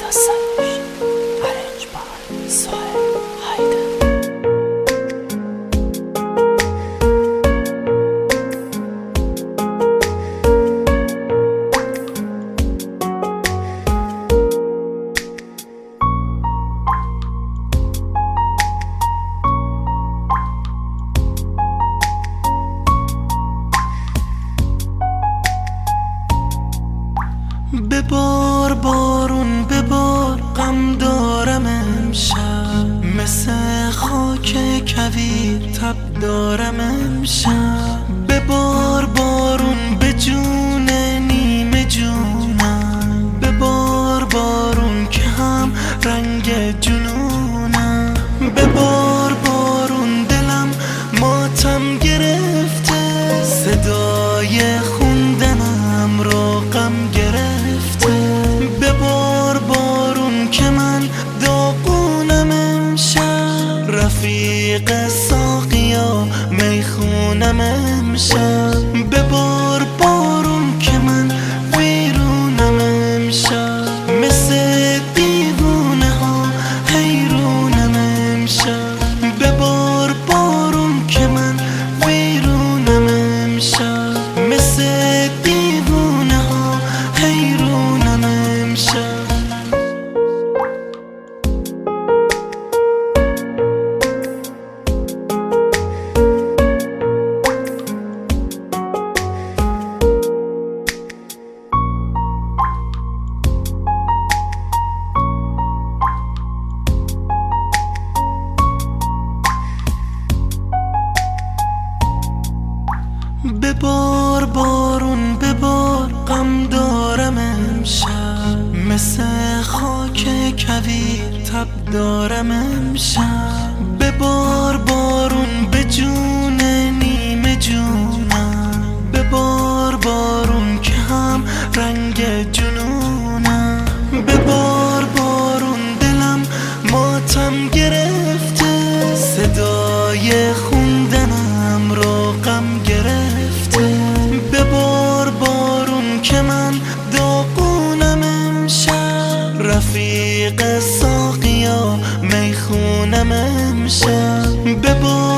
ببار بارون ببار، غم دارم امشب، مثل خاک کویر تب دارم امشب. ببار بارون به جون نیمه جونم، ببار بارون که هم رنگ جنونم. ببار بارون دلم ماتم گرفته، صدای خوندنم رو غم گرفته. ببار بارون که من داغونم امشب، رفیق ساقیا میخونم امشب. ببار بارون که من ویرونم امشب، مثل دیوونه ها حیرونم امشب. ببار بارون که من ویرونم امشب، مثل دیوونه ها حیرونم امشب. ببار بارون ببار، غم دارم امشب، مثل خاک کویر تب دارم امشب. ببار بارون به جون نیمه جونم، ببار بارون که هم رنگ جنونم. ببار بارون دلم ماتم گرفته، صدای خوندنم رو غم گرفته. ببار بارون که من داغونم امشب، رفیق ساقیا میخونم امشب. ببار